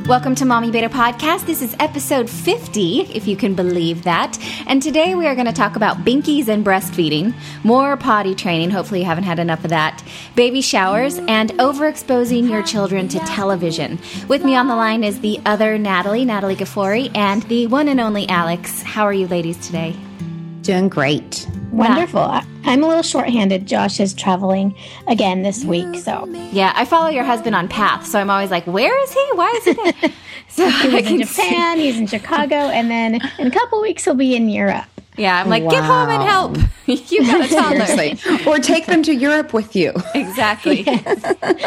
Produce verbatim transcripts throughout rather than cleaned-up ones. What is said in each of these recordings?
Welcome to Mommy Beta Podcast. This is episode fifty, if you can believe that. And today we are going to talk about binkies and breastfeeding, more potty training, hopefully you haven't had enough of that, baby showers, and overexposing your children to television. With me on the line is the other Natalie, Natalie Gafori, and the one and only Alex. How are you ladies today? Doing great. Wonderful. Yeah. I'm a little shorthanded. Josh is traveling again this week, so. Yeah, I follow your husband on Path, so I'm always like, where is he? Why is he there? So he's I in Japan, see. He's in Chicago, and then in a couple weeks he'll be in Europe. Yeah, I'm like, wow. Get home and help. You got a toddler. Or take them to Europe with you. Exactly. Yes.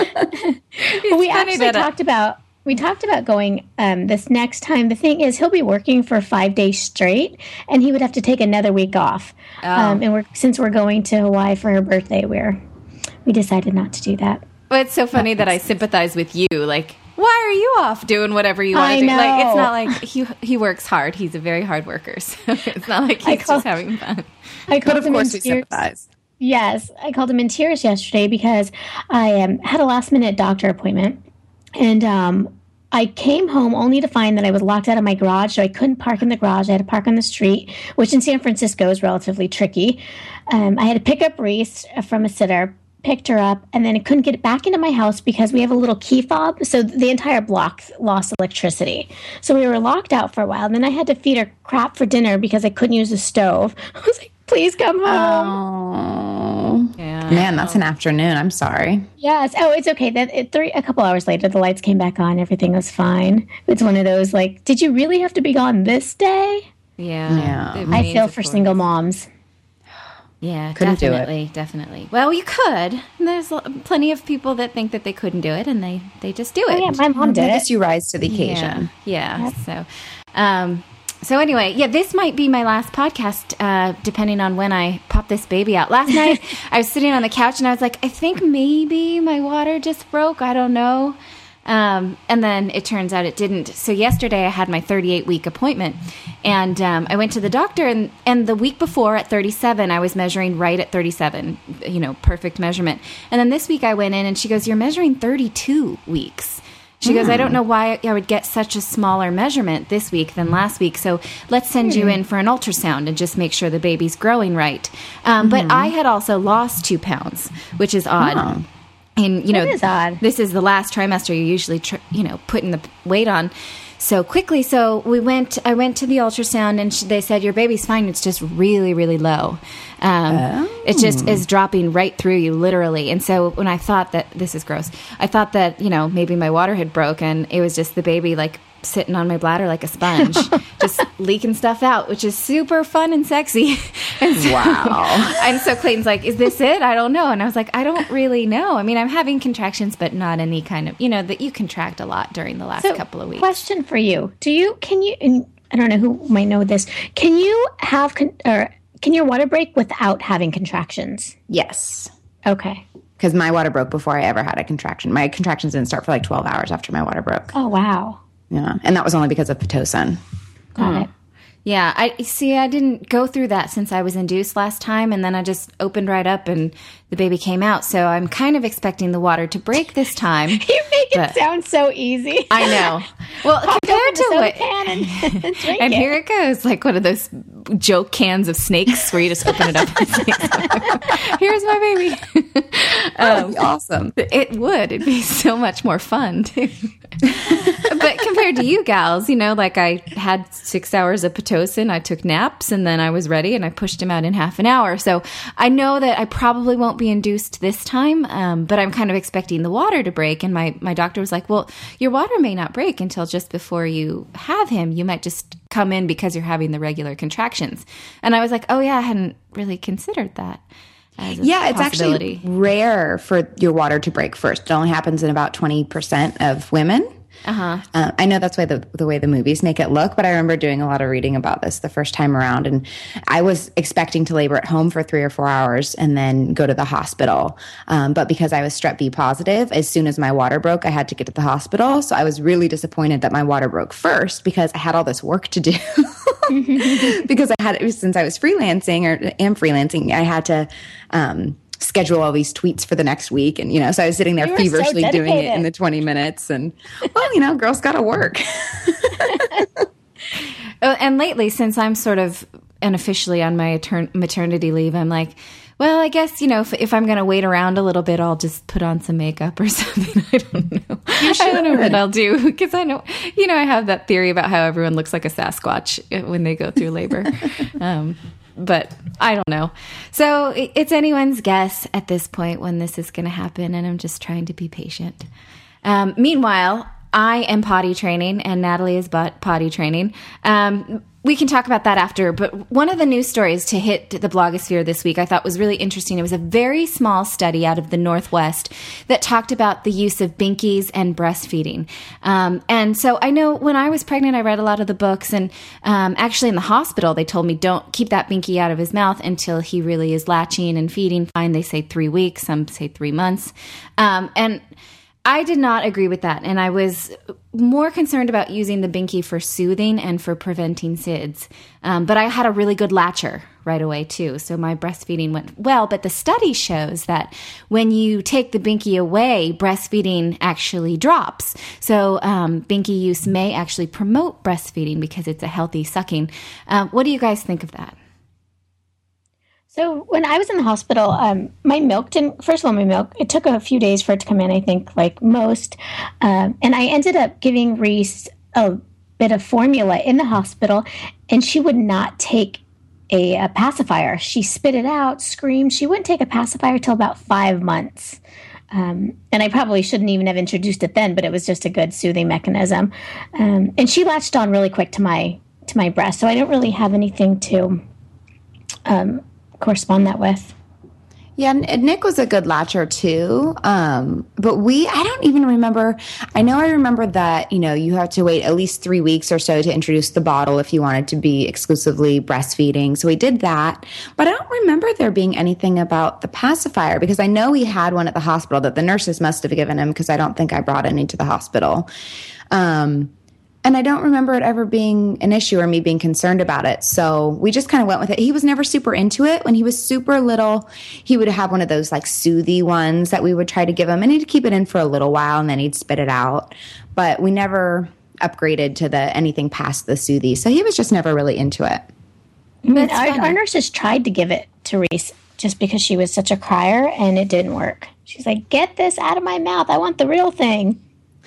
Well, we actually talked about We talked about going um, this next time. The thing is, he'll be working for five days straight, and he would have to take another week off. Oh. Um, and we're, since we're going to Hawaii for her birthday, we're we decided not to do that. Well, it's so funny that I sympathize with you. Like, why are you off doing whatever you want to do? Know. Like, it's not like he he works hard. He's a very hard worker, so it's not like he's called, just having fun. I called but of him course, we tears. sympathize. Yes, I called him in tears yesterday because I um, had a last minute doctor appointment, and um, I came home only to find that I was locked out of my garage, so I couldn't park in the garage. I had to park on the street, which in San Francisco is relatively tricky. Um, I had to pick up Reese from a sitter, picked her up, and then I couldn't get it back into my house because we have a little key fob, so the entire block lost electricity. So we were locked out for a while, and then I had to feed her crap for dinner because I couldn't use the stove. I was like, please come home. Oh, yeah. Man, that's an afternoon. I'm sorry. Yes. Oh, it's okay. That it, three a couple hours later, the lights came back on. Everything was fine. It's one of those like, did you really have to be gone this day? Yeah. Yeah. I feel for single moms. Yeah, couldn't definitely, do it. definitely. Well, you could. There's plenty of people that think that they couldn't do it, and they, they just do it. Oh, yeah, my mom did I it. guess you rise to the occasion. Yeah. yeah. Yep. So, um, so anyway, yeah, this might be my last podcast, uh, depending on when I pop this baby out. Last night, I was sitting on the couch, and I was like, I think maybe my water just broke. I don't know. Um, and then it turns out it didn't. So yesterday I had my thirty-eight week appointment, and um, I went to the doctor, and, and the week before at thirty-seven, I was measuring right at thirty-seven, you know, perfect measurement. And then this week I went in and she goes, you're measuring thirty-two weeks. She mm. goes, I don't know why I would get such a smaller measurement this week than last week. So let's send mm. you in for an ultrasound and just make sure the baby's growing right. Um, mm-hmm. But I had also lost two pounds, which is odd. Oh. And, you know, that is odd. This is the last trimester you're usually, tr- you know, putting the weight on so quickly. So we went, I went to the ultrasound and sh- they said, your baby's fine. It's just really, really low. Um, oh. It just is dropping right through you, literally. And so when I thought that, this is gross, I thought that, you know, maybe my water had broken. It was just the baby, like, sitting on my bladder like a sponge, just leaking stuff out, which is super fun and sexy. And so, wow. And so Clayton's like, is this it? I don't know. And I was like, I don't really know. I mean, I'm having contractions, but not any kind of, you know, that you contract a lot during the last so, couple of weeks. Question for you. Do you, can you, and I don't know who might know this, can you have, con- or can your water break without having contractions? Yes. Okay. Because my water broke before I ever had a contraction. My contractions didn't start for like twelve hours after my water broke. Oh, wow. Yeah, and that was only because of Pitocin. Got oh. it. Yeah, I see. I didn't go through that since I was induced last time, and then I just opened right up, and the baby came out. So I'm kind of expecting the water to break this time. You make it sound so easy. I know. Well, Pop compared to what, can and, and, drink and it. here it goes, like one of those joke cans of snakes where you just open it up. And here's my baby. That would be awesome. It would. It'd be so much more fun too. But compared to you gals, you know, like I had six hours of Pitocin, I took naps, and then I was ready, and I pushed him out in half an hour. So I know that I probably won't be induced this time, um, but I'm kind of expecting the water to break. And my, my doctor was like, well, your water may not break until just before you have him. You might just come in because you're having the regular contractions. And I was like, oh, yeah, I hadn't really considered that. Yeah, it's actually rare for your water to break first. It only happens in about twenty percent of women. Uh-huh. Uh, I know that's why the the way the movies make it look, but I remember doing a lot of reading about this the first time around, and I was expecting to labor at home for three or four hours and then go to the hospital. Um, but because I was strep B positive, as soon as my water broke, I had to get to the hospital. So I was really disappointed that my water broke first because I had all this work to do. Because I had, since I was freelancing or am freelancing, I had to um, schedule all these tweets for the next week. And, you know, so I was sitting there feverishly so doing it in the twenty minutes. And, well, you know, girls got to work. Oh, and lately, since I'm sort of unofficially on my etern- maternity leave, I'm like, well, I guess, you know, if, if I'm going to wait around a little bit, I'll just put on some makeup or something. I don't know. I don't know what I'll do because I know, you know, I have that theory about how everyone looks like a Sasquatch when they go through labor. um, but I don't know. So it, it's anyone's guess at this point when this is going to happen. And I'm just trying to be patient. Um, meanwhile, I am potty training and Natalie is but potty training. Um, We can talk about that after, but one of the news stories to hit the blogosphere this week I thought was really interesting. It was a very small study out of the Northwest that talked about the use of binkies and breastfeeding. Um, and so I know when I was pregnant, I read a lot of the books, and um, actually in the hospital, they told me don't keep that binky out of his mouth until he really is latching and feeding fine. They say three weeks, some say three months. Um, and I did not agree with that, and I was more concerned about using the binky for soothing and for preventing S I D S. Um, but I had a really good latcher right away, too, so my breastfeeding went well. But the study shows that when you take the binky away, breastfeeding actually drops. So um, binky use may actually promote breastfeeding because it's a healthy sucking. Uh, what do you guys think of that? So when I was in the hospital, um, my milk didn't, first of all, my milk, it took a few days for it to come in, I think, like most. Um, and I ended up giving Reese a bit of formula in the hospital, and she would not take a, a pacifier. She spit it out, screamed. She wouldn't take a pacifier till about five months. Um, and I probably shouldn't even have introduced it then, but it was just a good soothing mechanism. Um, and she latched on really quick to my, to my breast. So I don't really have anything to, um, correspond that with. Yeah, Nick was a good latcher too. Um, but we, I don't even remember. I know I remember that, you know, you have to wait at least three weeks or so to introduce the bottle if you wanted to be exclusively breastfeeding. So we did that. But I don't remember there being anything about the pacifier because I know he had one at the hospital that the nurses must have given him because I don't think I brought any to the hospital. Um, And I don't remember it ever being an issue or me being concerned about it. So we just kind of went with it. He was never super into it. When he was super little, he would have one of those like soothy ones that we would try to give him. And he'd keep it in for a little while and then he'd spit it out. But we never upgraded to the anything past the soothy. So he was just never really into it. I mean, our, our nurses tried to give it to Reese just because she was such a crier and it didn't work. She's like, get this out of my mouth. I want the real thing.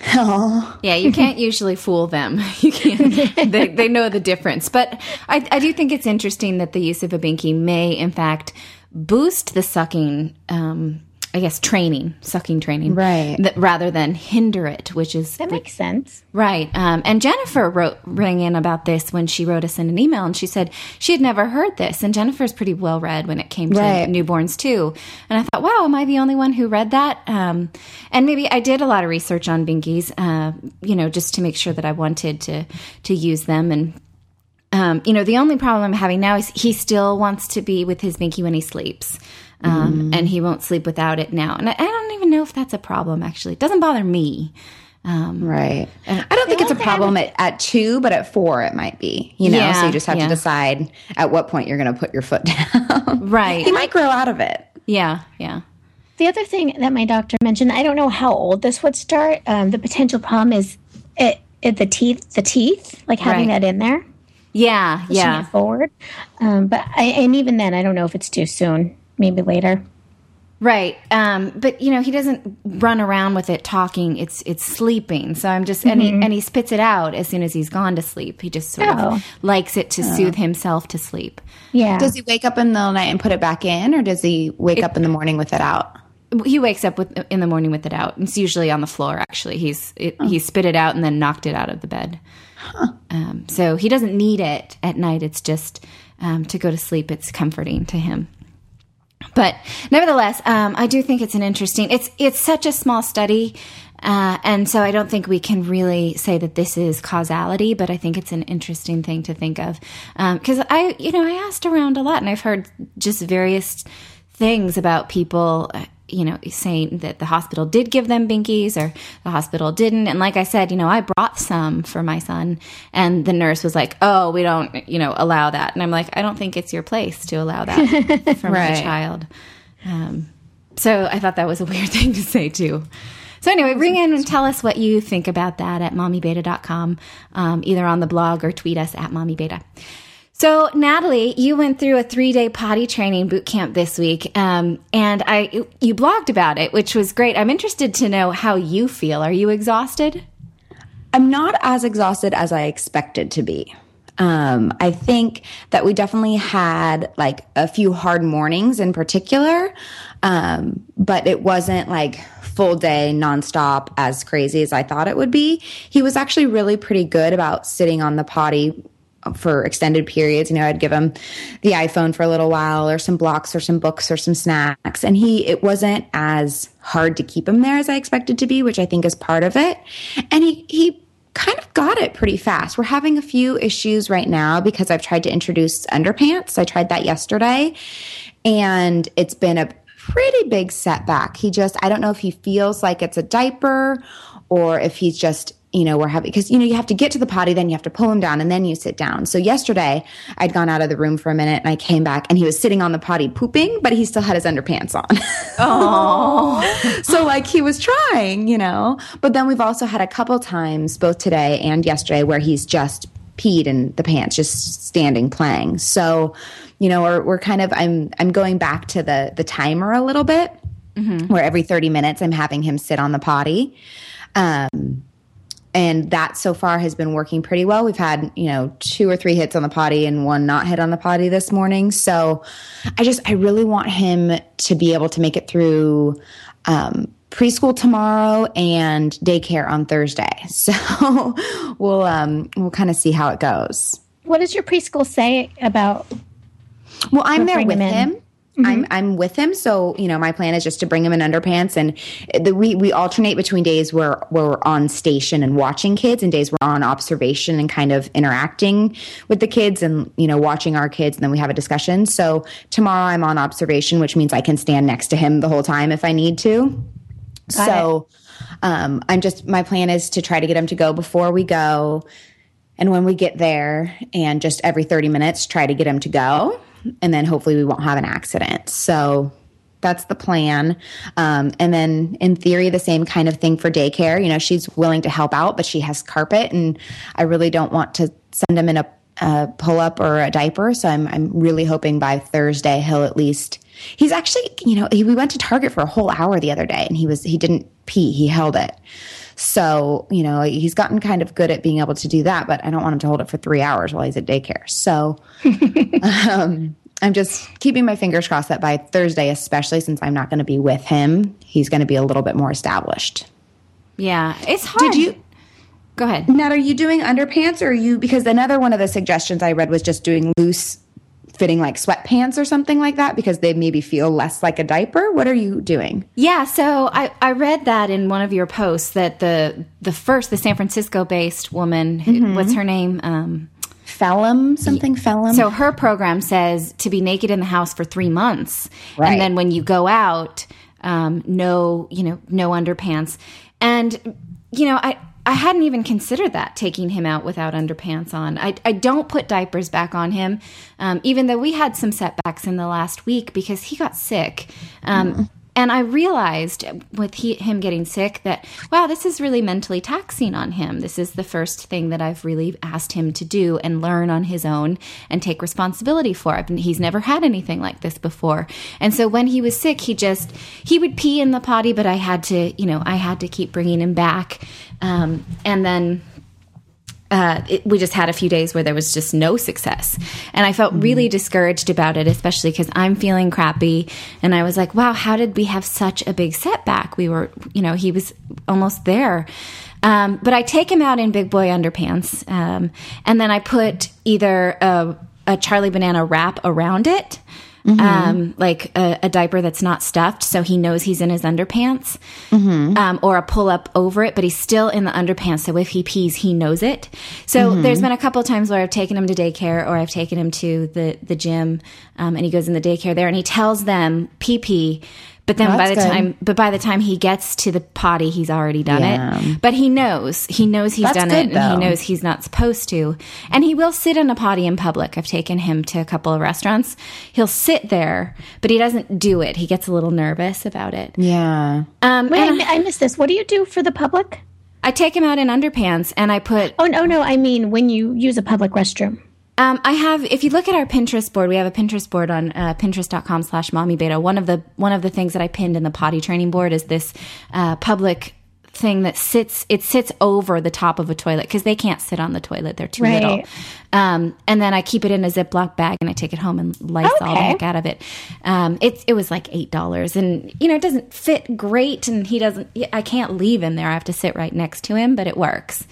Oh. Yeah, you can't usually fool them. You can't. They, they know the difference. But I, I do think it's interesting that the use of a binky may, in fact, boost the sucking, um, I guess, training, sucking training. Right. That, rather than hinder it, which is... That makes sense. Right. Um, and Jennifer wrote, rang in about this when she wrote us in an email, and she said she had never heard this. And Jennifer's pretty well read when it came to right. newborns, too. And I thought, wow, am I the only one who read that? Um, and maybe I did a lot of research on binkies, uh, you know, just to make sure that I wanted to, to use them. And, um, you know, the only problem I'm having now is he still wants to be with his binky when he sleeps. Um, mm. And he won't sleep without it now. And I, I don't even know if that's a problem, actually. It doesn't bother me. Um, right. I don't think it's a problem at, at two, but at four it might be, you know, yeah, so you just have yeah. to decide at what point you're going to put your foot down. Right. He might grow out of it. Yeah, yeah. The other thing that my doctor mentioned, I don't know how old this would start. Um, the potential problem is it, it, the teeth, the teeth, like having right. that in there. Yeah, pushing yeah. it forward. Um, but I, and even then, I don't know if it's too soon. Maybe later. Right. Um, but, you know, he doesn't run around with it talking. It's it's sleeping. So I'm just, mm-hmm. and, he, and he spits it out as soon as he's gone to sleep. He just sort oh. of likes it to oh. soothe himself to sleep. Yeah. Does he wake up in the middle of the night and put it back in, or does he wake it, up in the morning with it out? He wakes up with in the morning with it out. It's usually on the floor, actually. He's it, oh. He spit it out and then knocked it out of the bed. Huh. Um, so he doesn't need it at night. It's just um, to go to sleep. It's comforting to him. But nevertheless, um, I do think it's an interesting, it's it's such a small study, uh, and so I don't think we can really say that this is causality, but I think it's an interesting thing to think of. Because um, I, you know, I asked around a lot, and I've heard just various things about people, you know, saying that the hospital did give them binkies or the hospital didn't. And like I said, you know, I brought some for my son and the nurse was like, oh, we don't, you know, allow that. And I'm like, I don't think it's your place to allow that for right. my child. Um, so I thought that was a weird thing to say too. So anyway, ring in and tell us what you think about that at mommy beta dot com, um, either on the blog or tweet us at mommybeta. So Natalie, you went through a three-day potty training boot camp this week, um, and I you blogged about it, which was great. I'm interested to know how you feel. Are you exhausted? I'm not as exhausted as I expected to be. Um, I think that we definitely had like a few hard mornings in particular, um, but it wasn't like full day nonstop as crazy as I thought it would be. He was actually really pretty good about sitting on the potty for extended periods. You know, I'd give him the iPhone for a little while or some blocks or some books or some snacks. And he, it wasn't as hard to keep him there as I expected to be, which I think is part of it. And he, he kind of got it pretty fast. We're having a few issues right now because I've tried to introduce underpants. I tried that yesterday and it's been a pretty big setback. He just, I don't know if he feels like it's a diaper or if he's just, you know, we're having, because, you know, you have to get to the potty, then you have to pull him down and then you sit down. So yesterday I'd gone out of the room for a minute and I came back and he was sitting on the potty pooping, but he still had his underpants on. Oh, so like he was trying, you know, but then we've also had a couple times both today and yesterday where he's just peed in the pants, just standing playing. So, you know, we're, we're kind of, I'm, I'm going back to the, the timer a little bit mm-hmm. where every thirty minutes I'm having him sit on the potty. Um, And that so far has been working pretty well. We've had, you know, two or three hits on the potty and one not hit on the potty this morning. So I just, I really want him to be able to make it through um, preschool tomorrow and daycare on Thursday. So we'll, um, we'll kind of see how it goes. What does your preschool say about? Well, I'm there with him. him. Mm-hmm. I'm I'm with him, so you know my plan is just to bring him in underpants, and the, we we alternate between days where, where we're on station and watching kids, and days we're on observation and kind of interacting with the kids, and you know watching our kids, and then we have a discussion. So tomorrow I'm on observation, which means I can stand next to him the whole time if I need to. Got so um, I'm just my plan is to try to get him to go before we go, and when we get there, and just every thirty minutes try to get him to go. And then hopefully we won't have an accident. So that's the plan. Um, and then in theory, the same kind of thing for daycare. You know, she's willing to help out, but she has carpet and I really don't want to send him in a, a pull-up or a diaper. So I'm, I'm really hoping by Thursday he'll at least, he's actually, you know, he, we went to Target for a whole hour the other day and he was, he didn't pee, he held it. So, you know, he's gotten kind of good at being able to do that, but I don't want him to hold it for three hours while he's at daycare. So um, I'm just keeping my fingers crossed that by Thursday, especially since I'm not going to be with him, he's going to be a little bit more established. Yeah, it's hard. Did you? Go ahead. Nat, are you doing underpants or are you, because another one of the suggestions I read was just doing loose fitting like sweatpants or something like that because they maybe feel less like a diaper. What are you doing? Yeah, so I, I read that in one of your posts that the the first, the San Francisco-based woman, mm-hmm. what's her name? Um, Phelim, something Phelim. So her program says to be naked in the house for three months. Right. And then when you go out, um, no, you know, no underpants. And, you know, I... I hadn't even considered that, taking him out without underpants on. I, I don't put diapers back on him, um, even though we had some setbacks in the last week because he got sick. Um, mm. And I realized with he, him getting sick that, wow, this is really mentally taxing on him. This is the first thing that I've really asked him to do and learn on his own and take responsibility for. I've, he's never had anything like this before. And so when he was sick, he just, he would pee in the potty, but I had to, you know, I had to keep bringing him back. Um, and then uh, it, we just had a few days where there was just no success. And I felt mm-hmm. really discouraged about it, especially because I'm feeling crappy. And I was like, wow, how did we have such a big setback? We were, you know, he was almost there. Um, but I take him out in big boy underpants. Um, and then I put either a, a Charlie Banana wrap around it. Mm-hmm. Um, like a, a diaper that's not stuffed, so he knows he's in his underpants, mm-hmm. um, or a pull up over it, but he's still in the underpants. So if he pees, he knows it. So mm-hmm. there's been a couple of times where I've taken him to daycare, or I've taken him to the the gym, um, and he goes in the daycare there, and he tells them pee pee, But then Well, by the that's good. time, but by the time he gets to the potty, he's already done Yeah. it. But he knows, he knows he's That's done good, it, and though. he knows he's not supposed to. And he will sit in a potty in public. I've taken him to a couple of restaurants. He'll sit there, but he doesn't do it. He gets a little nervous about it. Yeah. Um, Wait, I, and mi- I missed this. What do you do for the public? I take him out in underpants, and I put. Oh, no, no. I mean, when you use a public restroom. Um, I have, if you look at our Pinterest board, we have a Pinterest board on uh, pinterest.com slash mommy beta. One of the, one of the things that I pinned in the potty training board is this uh, public thing that sits, it sits over the top of a toilet because they can't sit on the toilet. They're too Right. little. Um, and then I keep it in a Ziploc bag and I take it home and Lysol the Okay. heck out of it. Um, it's, it was like eight dollars and, you know, it doesn't fit great and he doesn't, I can't leave him there. I have to sit right next to him, but it works.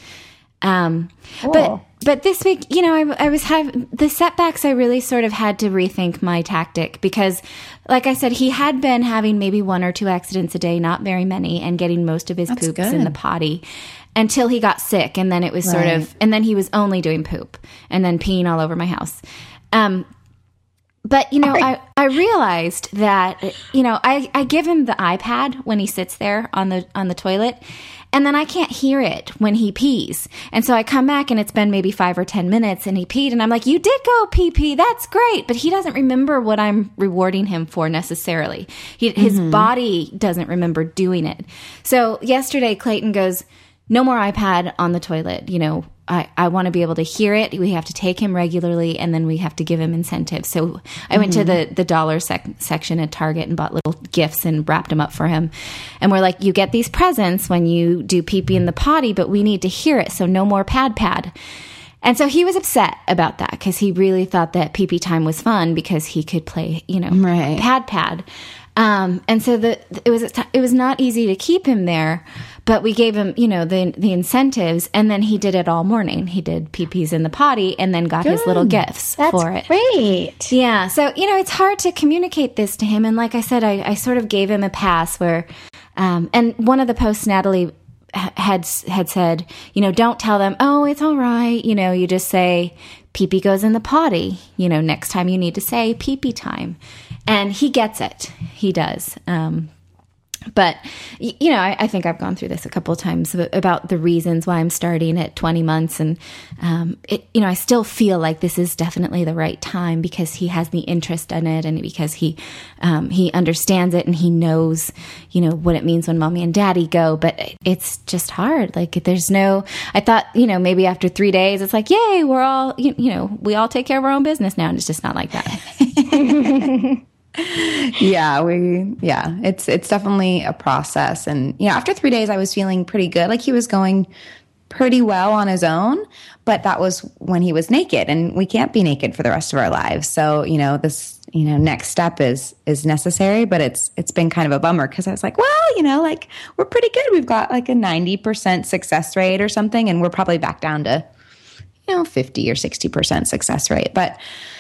Um, but, Cool. but this week, you know, I, I was having the setbacks. I really sort of had to rethink my tactic because, like I said, he had been having maybe one or two accidents a day, not very many, and getting most of his That's poops good. in the potty until he got sick. And then it was sort Right. of, and then he was only doing poop and then peeing all over my house. Um, But, you know, I, I realized that, you know, I, I give him the iPad when he sits there on the on the toilet, and then I can't hear it when he pees. And so I come back and it's been maybe five or ten minutes and he peed and I'm like, you did go pee pee. That's great. But he doesn't remember what I'm rewarding him for necessarily. He, his body doesn't remember doing it. So yesterday Clayton goes, no more iPad on the toilet. You know, I, I want to be able to hear it. We have to take him regularly and then we have to give him incentives. So I went to the, the dollar sec- section at Target and bought little gifts and wrapped them up for him. And we're like, you get these presents when you do pee pee in the potty, but we need to hear it. So no more pad pad. And so he was upset about that because he really thought that pee pee time was fun because he could play, you know, Right. pad pad. Um, and so the, it was, it was not easy to keep him there, but we gave him, you know, the, the incentives and then he did it all morning. He did pee-pees in the potty and then got his little gifts That's for it. great. Yeah. So, you know, it's hard to communicate this to him. And like I said, I, I sort of gave him a pass where, um, and one of the posts Natalie had, had said, you know, don't tell them, oh, it's all right. You know, you just say pee-pee goes in the potty, you know, next time you need to say pee-pee time. And he gets it. He does. Um, but, y- you know, I, I think I've gone through this a couple of times ab- about the reasons why I'm starting at twenty months. And, um, it, you know, I still feel like this is definitely the right time because he has the interest in it and because he, um, he understands it and he knows, you know, what it means when mommy and daddy go. But it's just hard. Like there's no, I thought, you know, maybe after three days, it's like, yay, we're all, you, you know, we all take care of our own business now. And it's just not like that. Yeah, we yeah, it's it's definitely a process. And you know, after three days I was feeling pretty good. Like he was going pretty well on his own, but that was when he was naked and we can't be naked for the rest of our lives. So, you know, this, you know, next step is is necessary, but it's it's been kind of a bummer because I was like, well, you know, like we're pretty good. We've got like a ninety percent success rate or something and we're probably back down to, you know, fifty or sixty percent success rate. But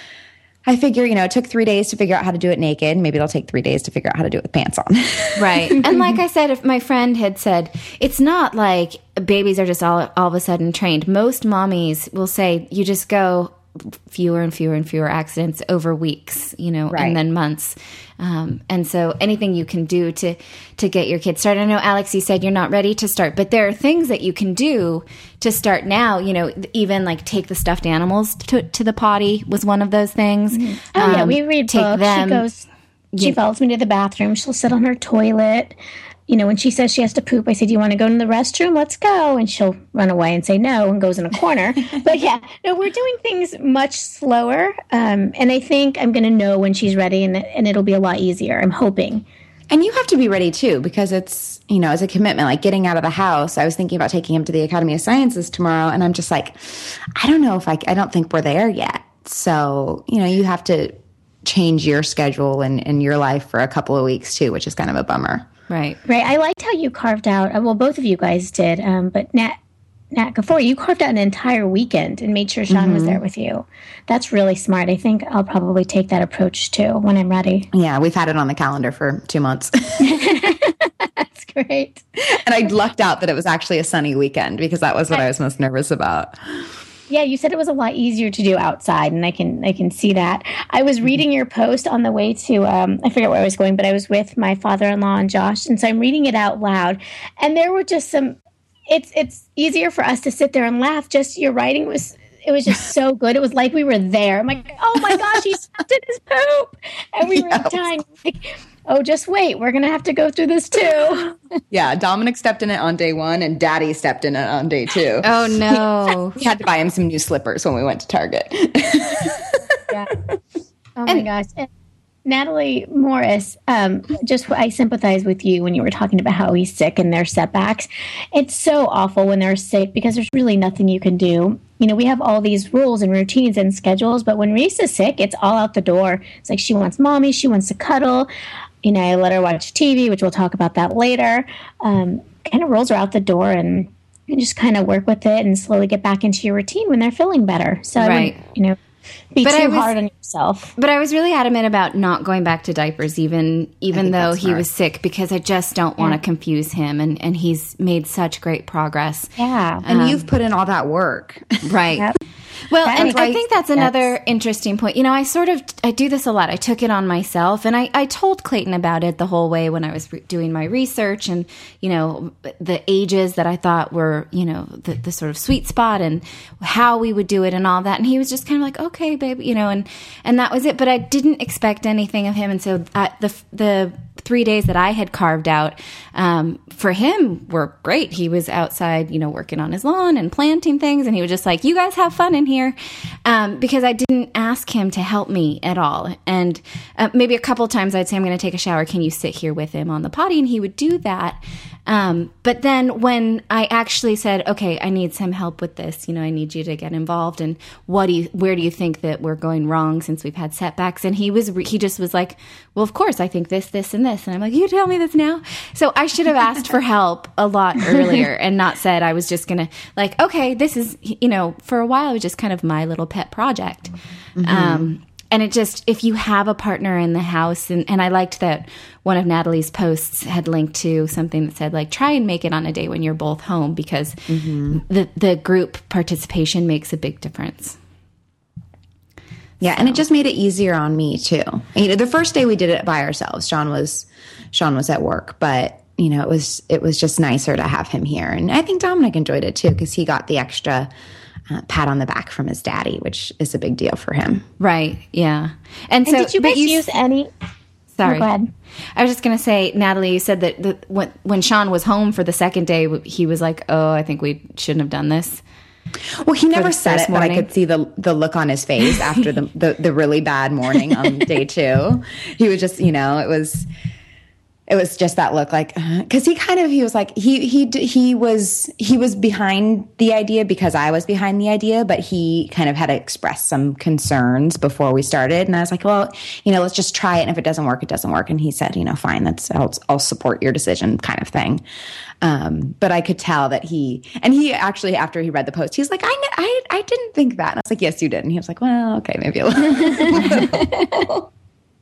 I figure, you know, it took three days to figure out how to do it naked. Maybe it'll take three days to figure out how to do it with pants on. Right. And like I said, if my friend had said, it's not like babies are just all, all of a sudden trained. Most mommies will say you just go fewer and fewer and fewer accidents over weeks, you know, Right. and then months. Um, and so anything you can do to, to get your kids started. I know, Alex, you said you're not ready to start, but there are things that you can do to start now, you know, even like take the stuffed animals to, to the potty was one of those things. Oh, yeah. Um, We read take books. them- She goes, she Yeah. follows me to the bathroom. She'll sit on her toilet. You know, when she says she has to poop, I said, do you want to go to the restroom? Let's go. And she'll run away and say no and goes in a corner. But yeah, no, we're doing things much slower. Um, and I think I'm going to know when she's ready and, and it'll be a lot easier. I'm hoping. And you have to be ready too, because it's, you know, it's a commitment, like getting out of the house. I was thinking about taking him to the Academy of Sciences tomorrow. And I'm just like, I don't know if I, I don't think we're there yet. So, you know, you have to change your schedule and, and your life for a couple of weeks too, which is kind of a bummer. Right. Right. I liked how you carved out, uh, well, both of you guys did, um, but Nat, Nat Gafford, you carved out an entire weekend and made sure Sean Mm-hmm. was there with you. That's really smart. I think I'll probably take that approach too when I'm ready. Yeah, we've had it on the calendar for two months. That's great. And I lucked out that it was actually a sunny weekend because that was what I was most nervous about. Yeah, you said it was a lot easier to do outside, and I can I can see that. I was reading your post on the way to um, I forget where I was going, but I was with my father-in-law and Josh, and so I'm reading it out loud, and there were just some. It's it's easier for us to sit there and laugh. Just your writing was. It was just so good. It was like we were there. I'm like, oh my gosh, he stepped in his poop, and we were Yeah. dying. Like, oh, just wait, we're gonna have to go through this too. Yeah, Dominic stepped in it on day one, and Daddy stepped in it on day two. Oh no. We had to buy him some new slippers when we went to Target. Yeah. Oh my gosh. And Natalie Morris, um, just I sympathize with you when you were talking about how he's sick and their setbacks. It's so awful when they're sick because there's really nothing you can do. You know, we have all these rules and routines and schedules, but when Reese is sick, it's all out the door. It's like she wants mommy, she wants to cuddle. You know, I let her watch T V, which we'll talk about that later. Um, kind of rolls her out the door, and you just kind of work with it and slowly get back into your routine when they're feeling better. So, I Right. wouldn't, you know, be But too I was- hard on yourself. But I was really adamant about not going back to diapers, even even think though that's he smart. was sick, because I just don't want to Yeah. confuse him, and, and he's made such great progress. Yeah. And you've put in all that work. Right. Yep. Well, and That's I why- think that's another interesting point. You know, I sort of I do this a lot. I took it on myself, and I, I told Clayton about it the whole way when I was re- doing my research, and you know the ages that I thought were you know the, the sort of sweet spot, and how we would do it, and all that. And he was just kind of like, okay, babe, you know, and and that was it. But I didn't expect anything of him, and so uh, the the three days that I had carved out um, for him were great. He was outside, you know, working on his lawn and planting things, and he was just like, "You guys have fun in here," um, because I didn't ask him to help me at all. And uh, maybe a couple times I'd say, "I'm going to take a shower. Can you sit here with him on the potty?" And he would do that. Um, but then when I actually said, "Okay, I need some help with this. You know, I need you to get involved. And what do you, where do you think that we're going wrong since we've had setbacks?" And he was, he just was like, "Well, of course, I think this, this, and this." And I'm like, "You tell me this now." So I should have asked for help a lot earlier and not said I was just going to like, okay, this is, you know, for a while it was just kind of my little pet project. Mm-hmm. Um, and it just, if you have a partner in the house, and, and I liked that one of Natalie's posts had linked to something that said, like, try and make it on a day when you're both home, because mm-hmm. the, the group participation makes a big difference. Yeah, so. And it just made it easier on me too. You know, the first day we did it by ourselves, Sean was Sean was at work, but you know, it was it was just nicer to have him here, and I think Dominic enjoyed it too because he got the extra uh, pat on the back from his daddy, which is a big deal for him. Right? Yeah. And, And so, did you but guys you, use any? Sorry. Oh, go ahead. I was just going to say, Natalie, you said that the, when when Sean was home for the second day, he was like, "Oh, I think we shouldn't have done this." Well, he never the said first it, but I morning. could see the the look on his face after the, the, the really bad morning on day two. He was just, you know, it was it was just that look, like, because uh, he kind of he was like he he he was he was behind the idea because I was behind the idea, but he kind of had expressed some concerns before we started, and I was like, well, you know, let's just try it, and if it doesn't work, it doesn't work. And he said, you know, fine, that's I'll, I'll support your decision, kind of thing. Um, but I could tell that he, and he actually, after he read the post, he was like, I, I, I didn't think that. And I was like, yes, you did. And he was like, well, okay, maybe a little.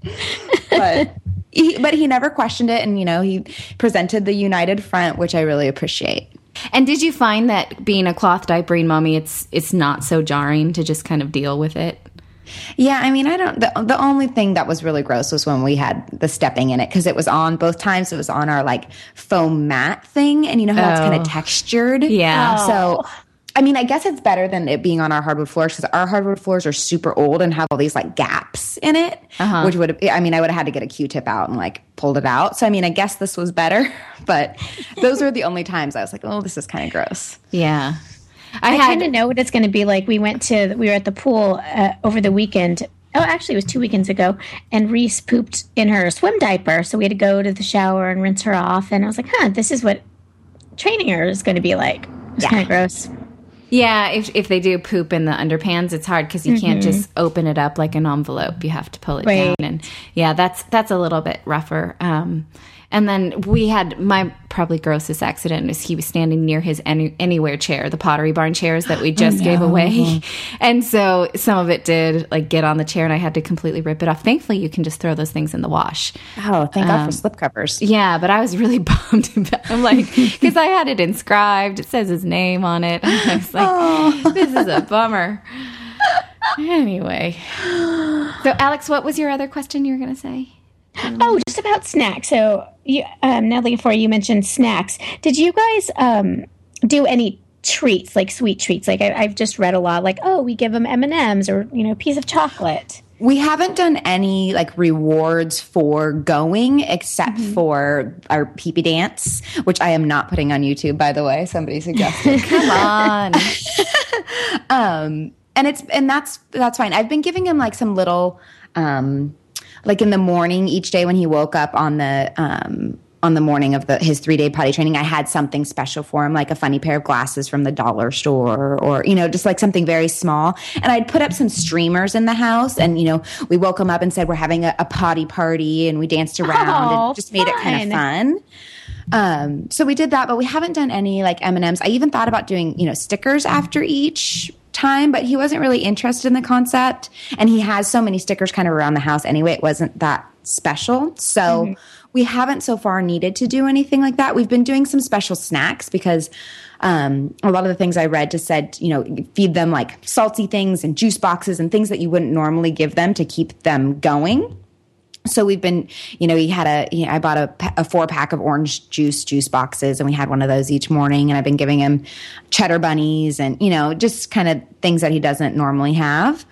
but he, but he never questioned it. And, you know, he presented the united front, which I really appreciate. And did you find that being a cloth diapering mommy, it's it's not so jarring to just kind of deal with it? Yeah, I mean, I don't, the, the only thing that was really gross was when we had the stepping in it, because it was on both times. It was on our like foam mat thing. And you know how that's Oh. kind of textured? Yeah. Oh. So, I mean, I guess it's better than it being on our hardwood floors, because our hardwood floors are super old and have all these like gaps in it, Uh-huh. which would, I mean, I would have had to get a Q-tip out and like pulled it out. So, I mean, I guess this was better, but those were the only times I was like, oh, this is kind of gross. Yeah. I, I had kind of know what it's going to be like. We went to, we were at the pool uh, over the weekend. Oh, actually, it was two weekends ago. And Reese pooped in her swim diaper. So we had to go to the shower and rinse her off. And I was like, huh, this is what training her is going to be like. It's Yeah. kind of gross. Yeah, if if they do poop in the underpants, it's hard because you can't just open it up like an envelope. You have to pull it Right. down, and yeah, that's that's a little bit rougher. Um, And then we had my probably grossest accident is he was standing near his any, anywhere chair, the Pottery Barn chairs that we just oh, no. gave away. And so some of it did like get on the chair and I had to completely rip it off. Thankfully, you can just throw those things in the wash. Oh, thank God for slip covers. Yeah, but I was really bummed about I'm like, because I had it inscribed. It says his name on it. I was like, oh. This is a bummer. Anyway. So, Alex, what was your other question you were going to say? Oh, just about snacks. So, you, um, Natalie, before you mentioned snacks, did you guys um, do any treats, like sweet treats? Like I, I've just read a lot, like, oh, we give them M and M's or, you know, a piece of chocolate. We haven't done any like rewards for going except mm-hmm. for our pee-pee dance, which I am not putting on YouTube, by the way. Somebody suggested. Come on. um, and it's and that's that's fine. I've been giving him like some little. Um, Like in the morning, each day when he woke up on the um, on the morning of the his three day potty training, I had something special for him, like a funny pair of glasses from the dollar store, or you know, just like something very small. And I'd put up some streamers in the house, and you know, we woke him up and said we're having a, a potty party, and we danced around oh, and just made fun. it kind of fun. Um, so we did that, but we haven't done any like M and M's. I even thought about doing you know stickers after each time, but he wasn't really interested in the concept, and he has so many stickers kind of around the house anyway. It wasn't that special, so mm-hmm. we haven't so far needed to do anything like that. We've been doing some special snacks because um, a lot of the things I read just said, you know, feed them like salty things and juice boxes and things that you wouldn't normally give them to keep them going. So we've been, you know, he had a, you know, I bought a, a four pack of orange juice juice boxes, and we had one of those each morning. And I've been giving him cheddar bunnies and, you know, just kind of things that he doesn't normally have.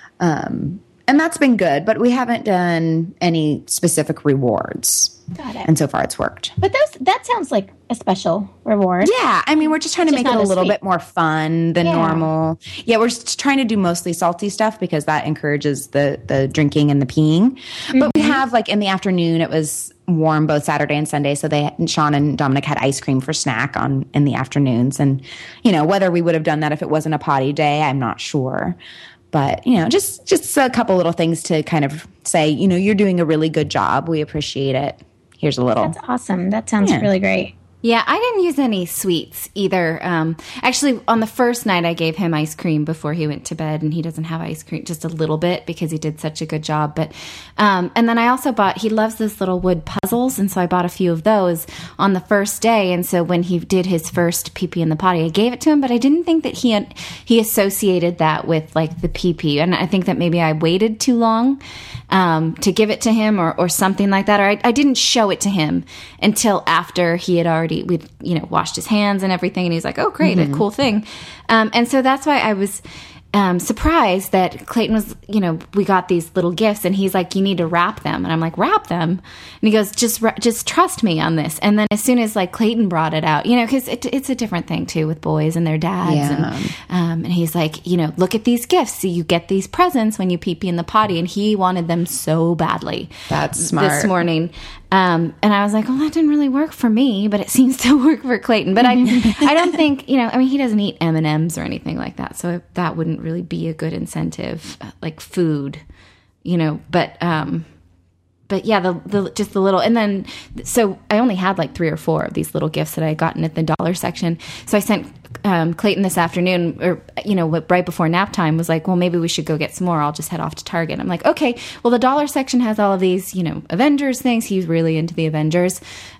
Um, and that's been good, but we haven't done any specific rewards. Got it. And so far it's worked. But those, that sounds like a special reward. Yeah. I mean, we're just trying to Just make it a little sweet. bit more fun than Yeah. normal. Yeah. We're just trying to do mostly salty stuff because that encourages the, the drinking and the peeing. Mm-hmm. But we have like in the afternoon, it was warm both Saturday and Sunday. So they, Sean and Dominic had ice cream for snack on in the afternoons. And, you know, whether we would have done that if it wasn't a potty day, I'm not sure. But, you know, just, just a couple little things to kind of say, you know, you're doing a really good job. We appreciate it. Here's a little. That's awesome. That sounds Yeah. really great. Yeah, I didn't use any sweets either. Um, actually, on the first night, I gave him ice cream before he went to bed, and he doesn't have ice cream, just a little bit because he did such a good job. But um, and then I also bought, he loves those little wood puzzles, and so I bought a few of those on the first day. And so when he did his first pee-pee in the potty, I gave it to him, but I didn't think that he had, he associated that with like the pee-pee. And I think that maybe I waited too long um, to give it to him or, or something like that. Or I, I didn't show it to him until after he had already we'd you know washed his hands and everything, and he's like, oh great, mm-hmm. a cool thing. Um, and so that's why I was um, surprised that Clayton was, you know, we got these little gifts, and he's like, you need to wrap them. And I'm like, wrap them? And he goes, just just trust me on this. And then as soon as like Clayton brought it out, you know, because it, it's a different thing too with boys and their dads. Yeah. And, um, and he's like, you know, look at these gifts. So you get these presents when you pee-pee in the potty. And he wanted them so badly. That's smart. This morning. Um, and I was like, well, that didn't really work for me, but it seems to work for Clayton. But I, I don't think, you know, I mean, he doesn't eat M and M's or anything like that. So that wouldn't really be a good incentive, like food, you know, but, um, but yeah, the, the, just the little, and then, so I only had like three or four of these little gifts that I had gotten at the dollar section. So I sent um, Clayton this afternoon, or, you know, right before nap time, was like, well, maybe we should go get some more. I'll just head off to Target. I'm like, okay, well, the dollar section has all of these, you know, Avengers things. He's really into the Avengers.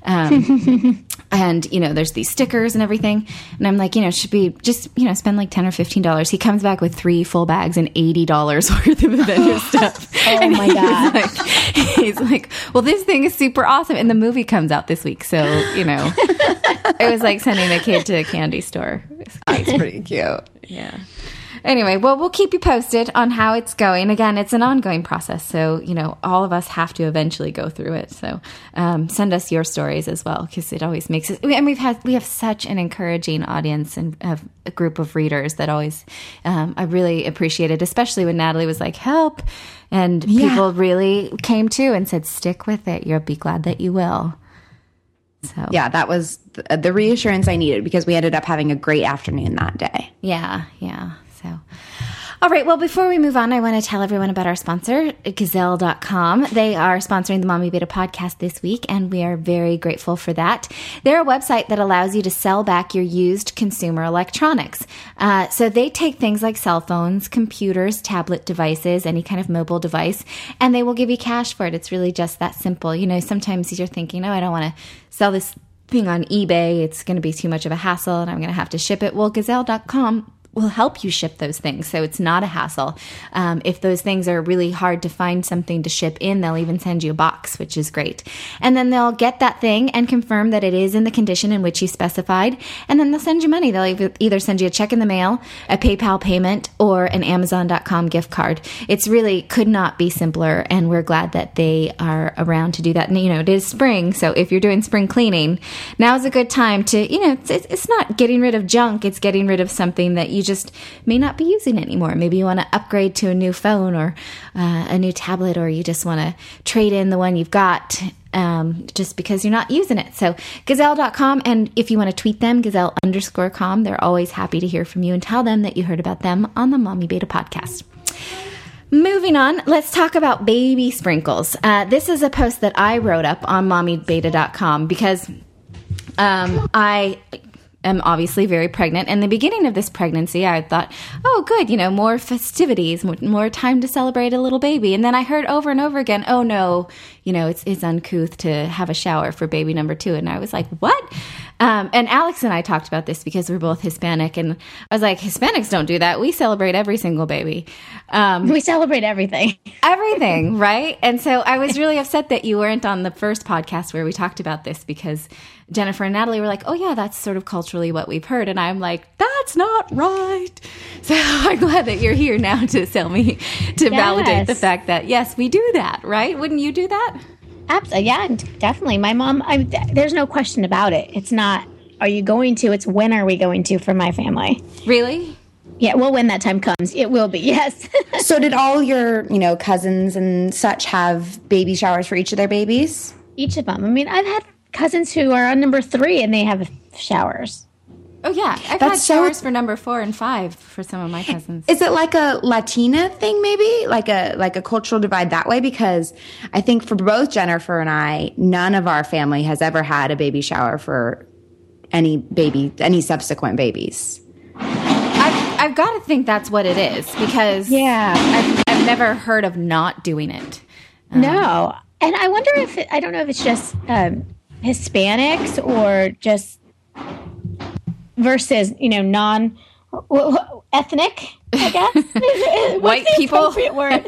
Um, and, you know, there's these stickers and everything. And I'm like, you know, should be just, you know, spend like ten or fifteen dollars. He comes back with three full bags and eighty dollars worth of Avengers stuff. Oh and my God. Like, he's like, well, this thing is super awesome. And the movie comes out this week. So, you know, it was like sending a kid to a candy store. That's pretty cute. Yeah. Anyway, well, we'll keep you posted on how it's going. Again, it's an ongoing process. So, you know, all of us have to eventually go through it. So um, send us your stories as well, because it always makes it. And we've had, we have such an encouraging audience and have a group of readers that always, um, I really appreciate it, especially when Natalie was like, help. And Yeah. people really came to and said, stick with it. You'll be glad that you will. So Yeah, that was the, the reassurance I needed because we ended up having a great afternoon that day. Yeah, yeah. So, All right. Well, before we move on, I want to tell everyone about our sponsor, Gazelle dot com. They are sponsoring the Mommy Beta podcast this week, and we are very grateful for that. They're a website that allows you to sell back your used consumer electronics. Uh, so they take things like cell phones, computers, tablet devices, any kind of mobile device, and they will give you cash for it. It's really just that simple. You know, sometimes you're thinking, oh, I don't want to sell this thing on eBay. It's going to be too much of a hassle, and I'm going to have to ship it. Well, Gazelle dot com will help you ship those things, so it's not a hassle. Um, if those things are really hard to find something to ship in, they'll even send you a box, which is great. And then they'll get that thing and confirm that it is in the condition in which you specified, and then they'll send you money. They'll either send you a check in the mail, a PayPal payment, or an Amazon dot com gift card. It's really could not be simpler, and we're glad that they are around to do that. And, you know, it is spring, so if you're doing spring cleaning, now's a good time to, you know, it's, it's not getting rid of junk, it's getting rid of something that you just may not be using anymore. Maybe you want to upgrade to a new phone or uh, a new tablet, or you just want to trade in the one you've got um, just because you're not using it. So Gazelle dot com, and if you want to tweet them, Gazelle underscore com, they're always happy to hear from you, and tell them that you heard about them on the Mommy Beta podcast. Moving on, let's talk about baby sprinkles. Uh, this is a post that I wrote up on mommy beta dot com because um, I... am obviously very pregnant. And the beginning of this pregnancy, I thought, oh, good, you know, more festivities, more, more time to celebrate a little baby. And then I heard over and over again, oh, no, you know, it's, it's uncouth to have a shower for baby number two. And I was like, what? Um, and Alex and I talked about this because we're both Hispanic. And I was like, Hispanics don't do that. We celebrate every single baby. Um, we celebrate everything. Everything, right? And so I was really upset that you weren't on the first podcast where we talked about this, because Jennifer and Natalie were like, oh, yeah, that's sort of culturally what we've heard. And I'm like, that's not right. So I'm glad that you're here now to tell me, to yes. validate the fact that, yes, we do that, right? Wouldn't you do that? Absolutely. Yeah, definitely. My mom, I, there's no question about it. It's not, are you going to? It's when are we going to for my family. Really? Yeah, well, when that time comes, it will be, yes. So did all your, you know, cousins and such have baby showers for each of their babies? Each of them. I mean, I've had cousins who are on number three and they have showers. Oh, yeah. I've That's had showers so, for number four and five for some of my cousins. Is it like a Latina thing, maybe? Like a like a cultural divide that way? Because I think for both Jennifer and I, none of our family has ever had a baby shower for any baby, any subsequent babies. I've, I've got to think that's what it is, because yeah, I've, I've never heard of not doing it. Um, no. And I wonder if, it, I don't know if it's just um, Hispanics or just versus, you know, non w- w- ethnic, I guess. White people. Word?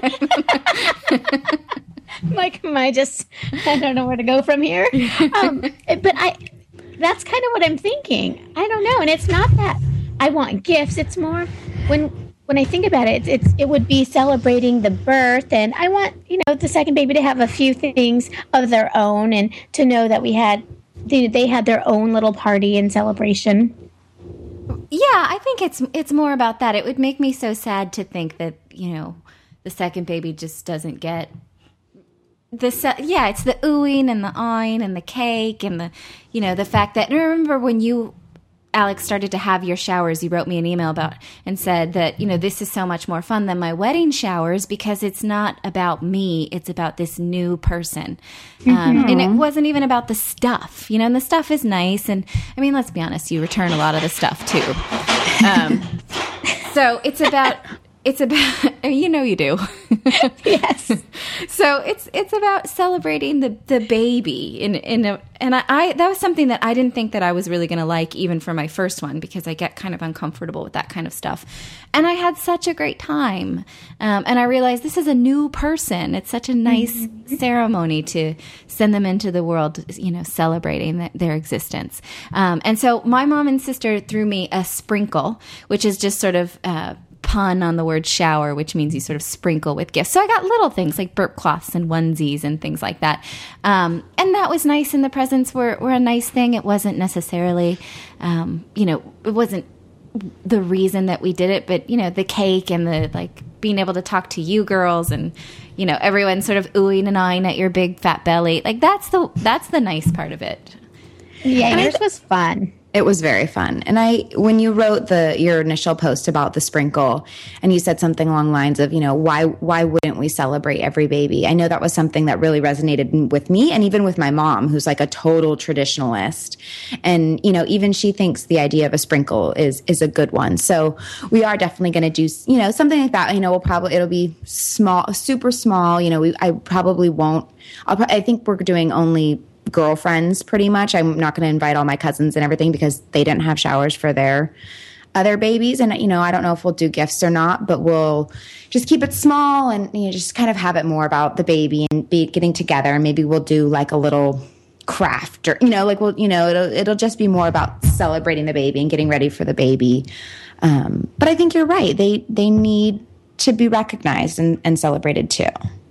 Like, am I just, I don't know where to go from here. Um, but I, that's kind of what I'm thinking. I don't know. And it's not that I want gifts. It's more when, when I think about it, it's, it would be celebrating the birth, and I want, you know, the second baby to have a few things of their own, and to know that we had, they, they had their own little party and celebration. Yeah, I think it's it's more about that. It would make me so sad to think that, you know, the second baby just doesn't get the se- yeah, it's the oohing and the awing and the cake and the, you know, the fact that, and I remember when you, Alex, started to have your showers, you wrote me an email about and said that, you know, this is so much more fun than my wedding showers because it's not about me. It's about this new person. Mm-hmm. Um, and it wasn't even about the stuff, you know, and the stuff is nice. And I mean, let's be honest, you return a lot of the stuff too. Um, so it's about, it's about, you know, you do. Yes. So it's it's about celebrating the, the baby in in a, and I, I that was something that I didn't think that I was really going to like even for my first one, because I get kind of uncomfortable with that kind of stuff. And I had such a great time, um, and I realized this is a new person. It's such a nice mm-hmm. ceremony to send them into the world, you know, celebrating the, their existence. Um, and so my mom and sister threw me a sprinkle, which is just sort of uh, pun on the word shower, which means you sort of sprinkle with gifts. So I got little things like burp cloths and onesies and things like that. Um, and that was nice, and the presents were, were a nice thing. It wasn't necessarily, um, you know, it wasn't the reason that we did it, but, you know, the cake and the, like, being able to talk to you girls and, you know, everyone sort of oohing and eyeing at your big fat belly. Like, that's the, that's the nice part of it. Yeah, and yours was fun. It was very fun. And I, when you wrote the, your initial post about the sprinkle and you said something along the lines of, you know, why, why wouldn't we celebrate every baby? I know that was something that really resonated with me and even with my mom, who's like a total traditionalist. And, you know, even she thinks the idea of a sprinkle is, is a good one. So we are definitely going to do, you know, something like that. You know, we'll probably, it'll be small, super small. You know, we, I probably won't, I'll, I think we're doing only girlfriends pretty much. I'm not going to invite all my cousins and everything because they didn't have showers for their other babies. And, you know, I don't know if we'll do gifts or not, but we'll just keep it small and, you know, just kind of have it more about the baby and be getting together. And maybe we'll do like a little craft or, you know, like, we'll, you know, it'll, it'll just be more about celebrating the baby and getting ready for the baby. Um, but I think you're right. They, they need to be recognized and, and celebrated too.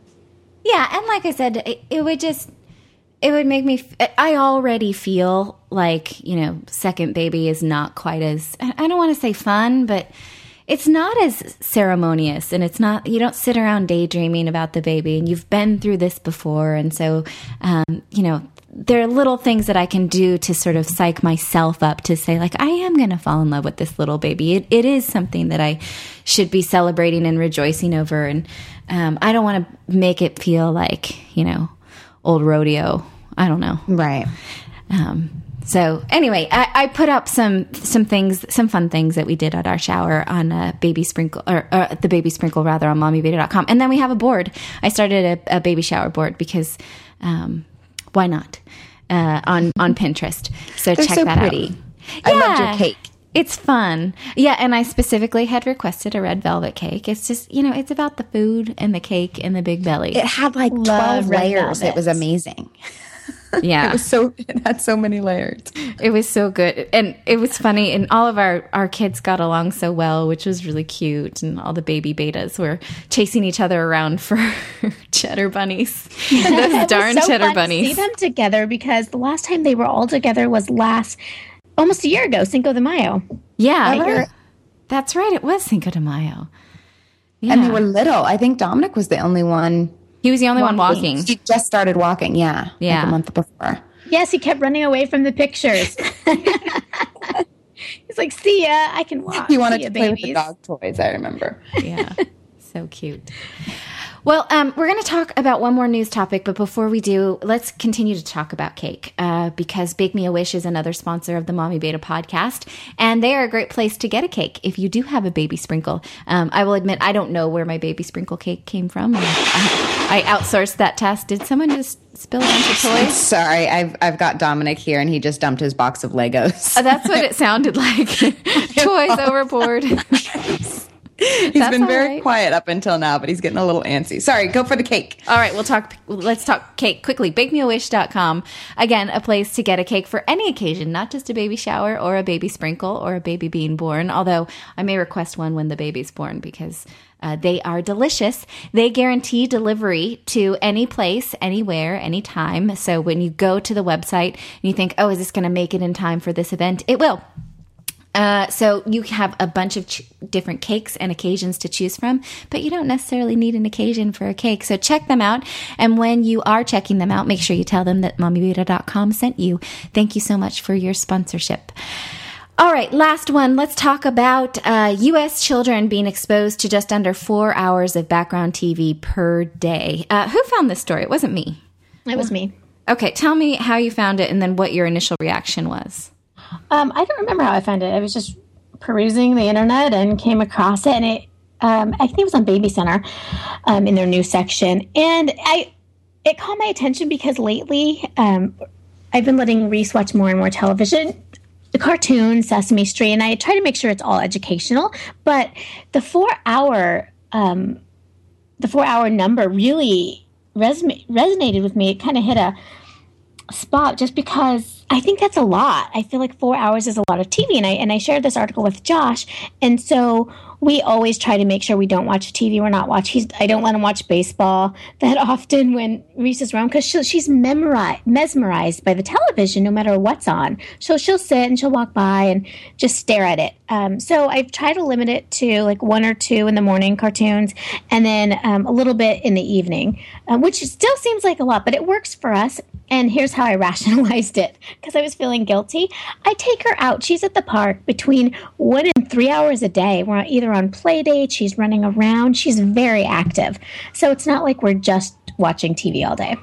Yeah. And like I said, it, it would just, it would make me, I already feel like, you know, second baby is not quite as, I don't want to say fun, but it's not as ceremonious and it's not, you don't sit around daydreaming about the baby and you've been through this before. And so, um, you know, there are little things that I can do to sort of psych myself up to say like, I am going to fall in love with this little baby. It, it is something that I should be celebrating and rejoicing over. And um, I don't want to make it feel like, you know, old rodeo. I don't know. Right. Um, so anyway, I, I put up some some things, some fun things that we did at our shower on uh, Baby Sprinkle, or, or the Baby Sprinkle rather, on mommy beta dot com. And then we have a board. I started a, a baby shower board because um, why not? Uh, on, on Pinterest. So They're check so that pretty. out. I yeah. loved your cake. It's fun. Yeah, and I specifically had requested a red velvet cake. It's just, you know, it's about the food and the cake and the big belly. It had like Love twelve red layers. velvet. It was amazing. Yeah. It was so, it had so many layers. It was so good. And it was funny. And all of our, our kids got along so well, which was really cute. And all the baby betas were chasing each other around for cheddar bunnies. Those darn so cheddar fun bunnies. To see them together because the last time they were all together was last, almost a year ago, Cinco de Mayo. Yeah. Remember? That's right. It was Cinco de Mayo. Yeah. And they were little. I think Dominic was the only one. He was the only one walking. He just started walking, yeah. Yeah. Like a month before. Yes, he kept running away from the pictures. He's like, see ya, I can walk. He wanted See to ya, play with babies. the dog toys, I remember. Yeah. So cute. Well, um, we're going to talk about one more news topic, but before we do, let's continue to talk about cake uh, because Bake Me a Wish is another sponsor of the Mommy Beta podcast, and they are a great place to get a cake if you do have a baby sprinkle. Um, I will admit, I don't know where my baby sprinkle cake came from. I, I outsourced that task. Did someone just spill a bunch of toys? Sorry, I've I've got Dominic here, and he just dumped his box of Legos. Oh, that's what it sounded like. Toys overboard. He's That's been all very right. quiet up until now, but he's getting a little antsy. Sorry, go for the cake. All right, we'll talk. Let's talk cake quickly. bake me a wish dot com. Again, a place to get a cake for any occasion, not just a baby shower or a baby sprinkle or a baby being born. Although I may request one when the baby's born because uh, they are delicious. They guarantee delivery to any place, anywhere, anytime. So when you go to the website and you think, "Oh, is this going to make it in time for this event?" It will. Uh, so you have a bunch of ch- different cakes and occasions to choose from, but you don't necessarily need an occasion for a cake. So check them out. And when you are checking them out, make sure you tell them that mommy beta dot com sent you. Thank you so much for your sponsorship. All right, last one. Let's talk about uh, U S children being exposed to just under four hours of background T V per day. Uh, who found this story? It wasn't me. It was me. Okay, tell me how you found it and then what your initial reaction was. Um, I don't remember how I found it. I was just perusing the internet and came across it, and it um, I think it was on Baby Center um, in their news section, and I it caught my attention because lately um, I've been letting Reese watch more and more television, the cartoons, Sesame Street, and I try to make sure it's all educational. But the four hour um, the four hour number really res- resonated with me. It kind of hit a spot just because I think that's a lot. I feel like four hours is a lot of T V, and I and I shared this article with Josh, and so we always try to make sure we don't watch T V. We're not watch. He's, I don't let him watch baseball that often when Reese is around because she's memorized, mesmerized by the television no matter what's on. So she'll sit and she'll walk by and just stare at it. Um, so I've tried to limit it to like one or two in the morning cartoons and then um, a little bit in the evening, um, which still seems like a lot, but it works for us. And here's how I rationalized it because I was feeling guilty. I take her out. She's at the park between one and three hours a day. We're either on play dates, she's running around. She's very active. So it's not like we're just watching T V all day.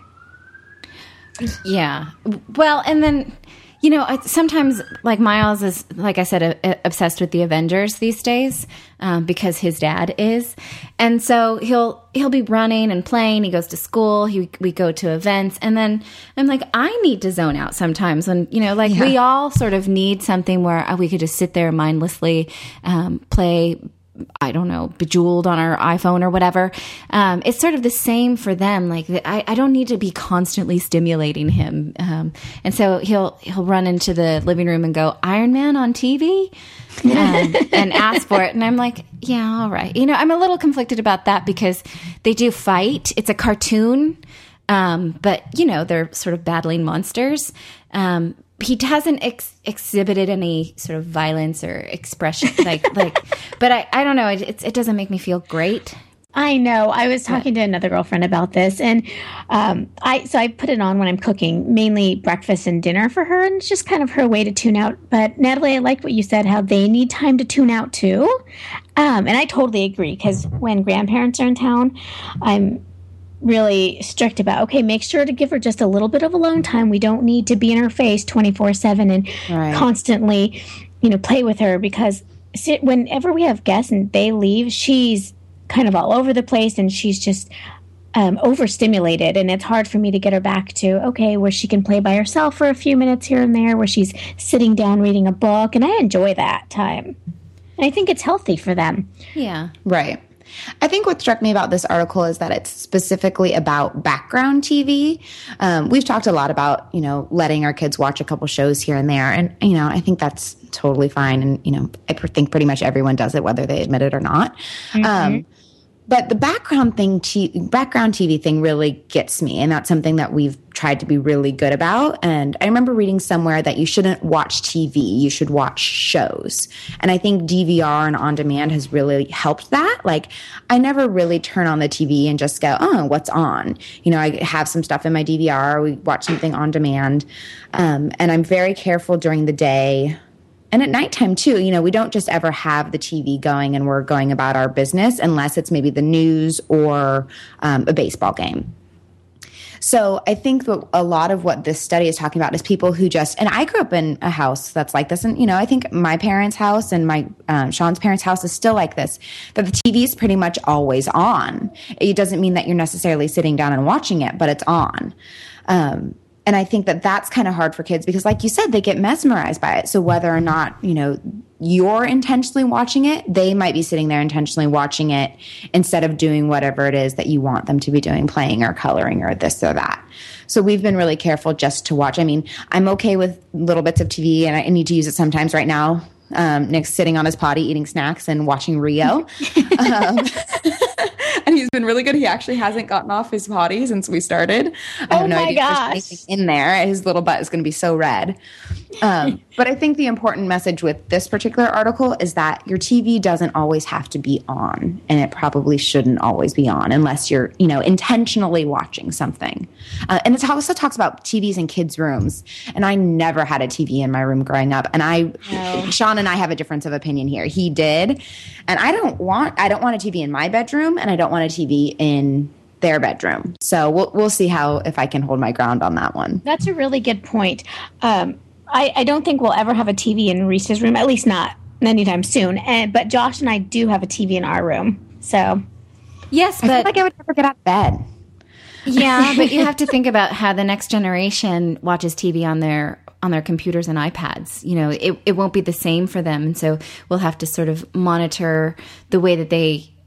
Yeah. Well, and then, you know, sometimes, like, Miles is, like I said, a, a, obsessed with the Avengers these days um, because his dad is. And so he'll he'll be running and playing. He goes to school. He, we go to events. And then I'm like, I need to zone out sometimes. And, you know, like, yeah. we all sort of need something where we could just sit there mindlessly, um, play I don't know, Bejeweled on our iPhone or whatever. Um, it's sort of the same for them. Like I, I don't need to be constantly stimulating him. Um, and so he'll, he'll run into the living room and go, Iron Man on T V um, and ask for it. And I'm like, yeah, all right. You know, I'm a little conflicted about that because they do fight. It's a cartoon. Um, but you know, they're sort of battling monsters. Um, he hasn't ex- exhibited any sort of violence or expression, like, like, but I, I don't know. It, it, it doesn't make me feel great. I know. I was talking to another girlfriend about this, and um, I so I put it on when I'm cooking, mainly breakfast and dinner for her, and it's just kind of her way to tune out. But Natalie, I like what you said, how they need time to tune out too, um, and I totally agree because when grandparents are in town, I'm really strict about, okay, make sure to give her just a little bit of alone time. We don't need to be in her face twenty-four seven and right. constantly, you know, play with her because whenever we have guests and they leave, she's kind of all over the place and she's just um, overstimulated. And it's hard for me to get her back to, okay, where she can play by herself for a few minutes here and there, where she's sitting down reading a book. And I enjoy that time. And I think it's healthy for them. Yeah. Right. I think what struck me about this article is that it's specifically about background T V. Um, we've talked a lot about, you know, letting our kids watch a couple shows here and there. And, you know, I think that's totally fine. And, you know, I think pretty much everyone does it, whether they admit it or not. Mm-hmm. Um, but the background thing, t- background T V thing really gets me. And that's something that we've tried to be really good about. And I remember reading somewhere that you shouldn't watch T V, you should watch shows. And I think D V R and on demand has really helped that. Like, I never really turn on the T V and just go, oh, what's on? You know, I have some stuff in my D V R, we watch something on demand. Um, and I'm very careful during the day. And at nighttime, too, you know, we don't just ever have the T V going and we're going about our business unless it's maybe the news or um, a baseball game. So I think that a lot of what this study is talking about is people who just, and I grew up in a house that's like this. And, you know, I think my parents' house and my um, Sean's parents' house is still like this, that the T V is pretty much always on. It doesn't mean that you're necessarily sitting down and watching it, but it's on. Um And I think that that's kind of hard for kids because, like you said, they get mesmerized by it. So whether or not, you know, you're intentionally watching it, they might be sitting there intentionally watching it instead of doing whatever it is that you want them to be doing, playing or coloring or this or that. So we've been really careful just to watch. I mean, I'm okay with little bits of T V, and I need to use it sometimes right now. Um, Nick's sitting on his potty eating snacks and watching Rio. um, and he's been really good. He actually hasn't gotten off his potty since we started. I oh have no my idea gosh. if there's anything in there. His little butt is going to be so red. Um, but I think the important message with this particular article is that your T V doesn't always have to be on, and it probably shouldn't always be on unless you're, you know, intentionally watching something. Uh, and it also talks about T Vs in kids' rooms. And I never had a T V in my room growing up. And I, no. Sean and I have a difference of opinion here. He did. And I don't want, I don't want a T V in my bedroom, and I don't want a T V in their bedroom. So we'll, we'll see how, if I can hold my ground on that one. That's a really good point. Um, I, I don't think we'll ever have a T V in Reese's room, at least not anytime soon. And but Josh and I do have a T V in our room. So yes, I but feel like I would never get out of bed. Yeah, but you have to think about how the next generation watches T V on their on their computers and iPads. You know, it it won't be the same for them, and so we'll have to sort of monitor the way that they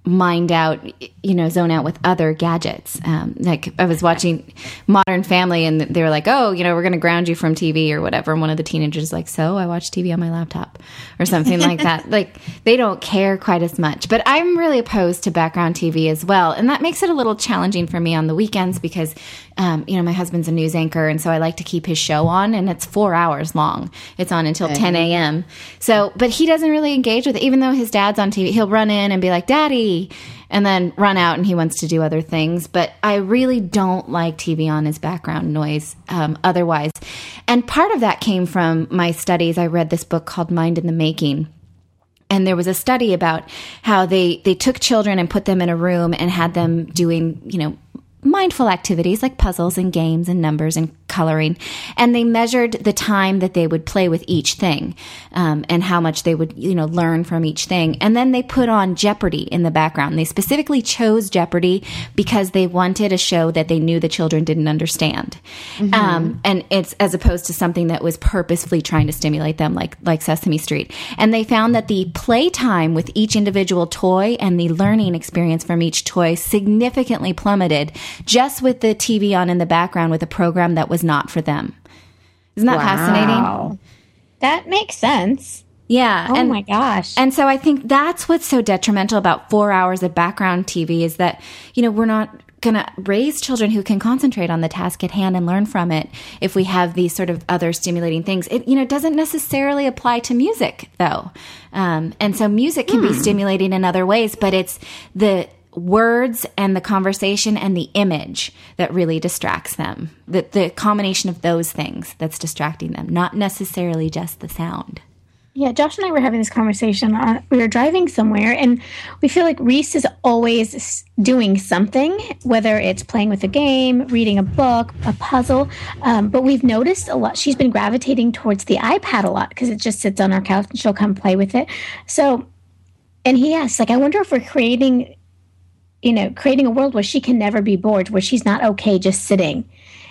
mind out, you know, zone out with other gadgets. Um, like I was watching Modern Family and they were like, oh, you know, we're going to ground you from T V or whatever. And one of the teenagers is like, so I watch T V on my laptop or something like that. Like they don't care quite as much, but I'm really opposed to background T V as well. And that makes it a little challenging for me on the weekends because, um, you know, my husband's a news anchor. And so I like to keep his show on and it's four hours long. It's on until ten a.m. So, but he doesn't really engage with it, even though his dad's on T V. He'll run in and be like, Daddy, and then run out and he wants to do other things. But I really don't like T V on as background noise um, otherwise. And part of that came from my studies. I read this book called Mind in the Making. And there was a study about how they, they took children and put them in a room and had them doing, you know, mindful activities like puzzles and games and numbers and coloring. And they measured the time that they would play with each thing, um, and how much they would, you know, learn from each thing. And then they put on Jeopardy in the background. They specifically chose Jeopardy because they wanted a show that they knew the children didn't understand. Mm-hmm. Um, and it's as opposed to something that was purposefully trying to stimulate them like, like Sesame Street. And they found that the playtime with each individual toy and the learning experience from each toy significantly plummeted just with the T V on in the background with a program that was not for them. Isn't that wow. fascinating? That makes sense. Yeah. Oh and, my gosh. And so I think that's what's so detrimental about four hours of background T V is that, you know, we're not going to raise children who can concentrate on the task at hand and learn from it if we have these sort of other stimulating things. It, you know, doesn't necessarily apply to music, though. Um, and so music can hmm. be stimulating in other ways, but it's the words and the conversation and the image that really distracts them. The, the combination of those things that's distracting them, not necessarily just the sound. Yeah, Josh and I were having this conversation. Uh, we were driving somewhere, and we feel like Reese is always doing something, whether it's playing with a game, reading a book, a puzzle. Um, but we've noticed a lot. She's been gravitating towards the iPad a lot because it just sits on our couch, and she'll come play with it. So, and he asked, like, I wonder if we're creating... you know, creating a world where she can never be bored, where she's not okay just sitting.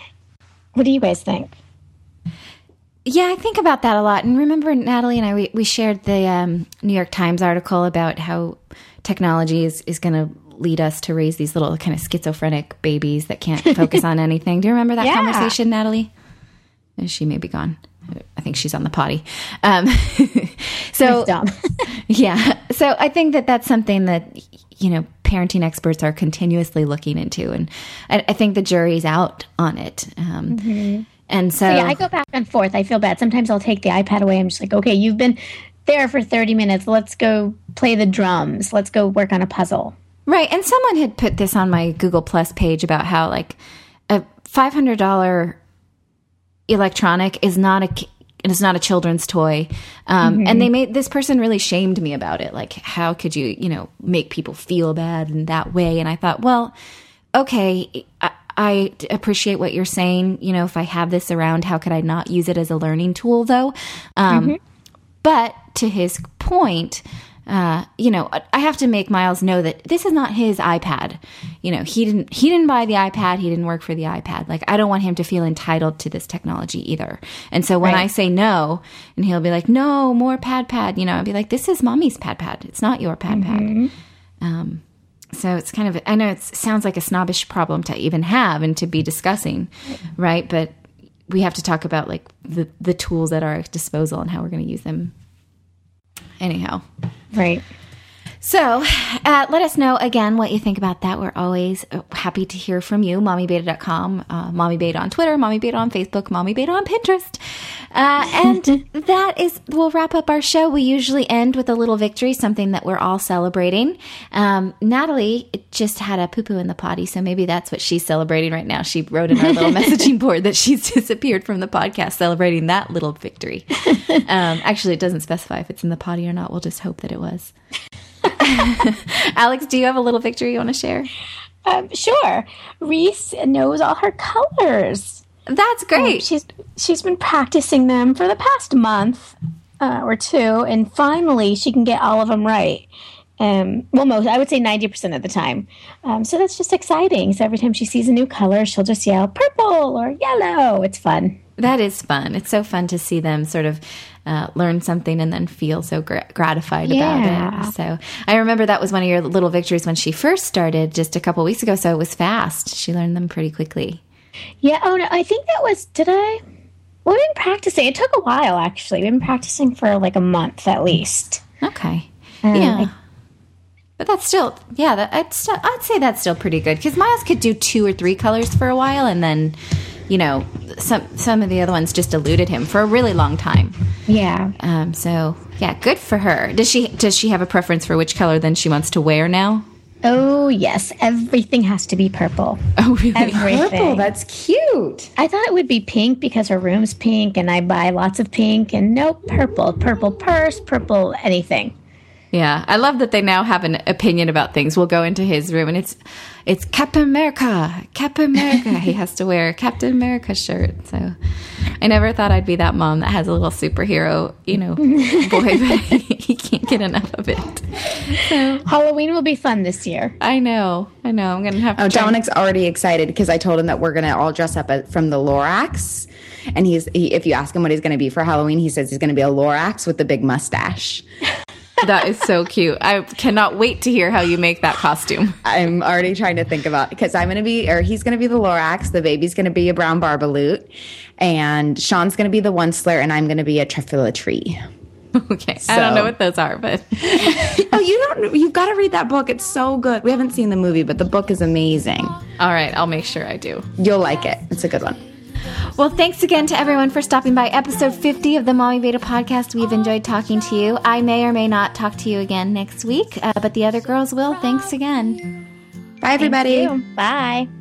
What do you guys think? Yeah, I think about that a lot. And remember, Natalie and I, we, we shared the um, New York Times article about how technology is, is going to lead us to raise these little kind of schizophrenic babies that can't focus on anything. Do you remember that yeah. conversation, Natalie? She may be gone. I think she's on the potty. Um, so, yeah. So I think that that's something that, you know, parenting experts are continuously looking into. And I, I think the jury's out on it. Um, mm-hmm. And so, so, yeah, I go back and forth. I feel bad. Sometimes I'll take the iPad away. I'm just like, okay, you've been there for thirty minutes. Let's go play the drums. Let's go work on a puzzle. Right. And someone had put this on my Google Plus page about how like a five hundred dollars electronic is not a it's not a children's toy. Um, mm-hmm. And they made, this person really shamed me about it. Like, how could you, you know, make people feel bad in that way? And I thought, well, okay, I, I appreciate what you're saying. You know, if I have this around, how could I not use it as a learning tool though? Um, mm-hmm. But to his point, Uh, you know, I have to make Miles know that this is not his iPad. You know, he didn't, he didn't buy the iPad. He didn't work for the iPad. Like, I don't want him to feel entitled to this technology either. And so when right. I say no, and he'll be like, no, more pad pad, you know, I'd be like, this is mommy's pad pad. It's not your pad mm-hmm. pad. Um, so it's kind of, I know it sounds like a snobbish problem to even have and to be discussing, right? But we have to talk about like the, the tools at our disposal and how we're going to use them. Anyhow. Right. So uh, let us know, again, what you think about that. We're always happy to hear from you. mommy beta dot com, uh, Mommy Beta on Twitter, Mommy Beta on Facebook, Mommy Beta on Pinterest. Uh, and that is, we'll wrap up our show. We usually end with a little victory, something that we're all celebrating. Um, Natalie just had a poo-poo in the potty, so maybe that's what she's celebrating right now. She wrote in our little messaging board that she's disappeared from the podcast, celebrating that little victory. Um, actually, it doesn't specify if it's in the potty or not. We'll just hope that it was. Alex, do you have a little victory you want to share? Um, sure. Reese knows all her colors. That's great. Um, she's she's been practicing them for the past month uh, or two, and finally she can get all of them right. Um, well, most I would say ninety percent of the time. Um, so that's just exciting. So every time she sees a new color, she'll just yell purple or yellow. It's fun. That is fun. It's so fun to see them sort of uh, learn something and then feel so gra- gratified Yeah. about it. So I remember that was one of your little victories when she first started just a couple weeks ago. So it was fast. She learned them pretty quickly. Yeah. Oh, no. I think that was, did I? Well, we've been practicing. It took a while, actually. We've been practicing for like a month at least. Okay. Um, yeah. I- But that's still, yeah, that, I'd, still, I'd say that's still pretty good. Because Miles could do two or three colors for a while, and then, you know, some some of the other ones just eluded him for a really long time. Yeah. Um, so, yeah, good for her. Does she does she have a preference for which color then she wants to wear now? Oh, yes. Everything has to be purple. Oh, really? Everything. Purple, that's cute. I thought it would be pink because her room's pink and I buy lots of pink. And nope, purple. Purple purse, purple anything. Yeah, I love that they now have an opinion about things. We'll go into his room, and it's it's Captain America, Captain America. He has to wear a Captain America shirt. So I never thought I'd be that mom that has a little superhero, you know, boy, but he can't get enough of it. So Halloween will be fun this year. I know, I know. I'm gonna have to. Oh, try- Dominic's already excited because I told him that we're going to all dress up as, from the Lorax. And he's he, if you ask him what he's going to be for Halloween, he says he's going to be a Lorax with the big mustache. That is so cute. I cannot wait to hear how you make that costume. I'm already trying to think about because I'm going to be, or he's going to be the Lorax, the baby's going to be a brown Barbaloot, and Sean's going to be the Onceler, and I'm going to be a Trifila tree. Okay, I don't know So- what those are, but Oh, you don't, you've got to read that book. It's so good. We haven't seen the movie, but the book is amazing. all right, I'll make sure I do. You'll like it. It's a good one. Well, thanks again to everyone for stopping by episode fifty of the Mommy Beta podcast. We've enjoyed talking to you. I may or may not talk to you again next week, uh, but the other girls will. Thanks again. Bye, everybody. Bye.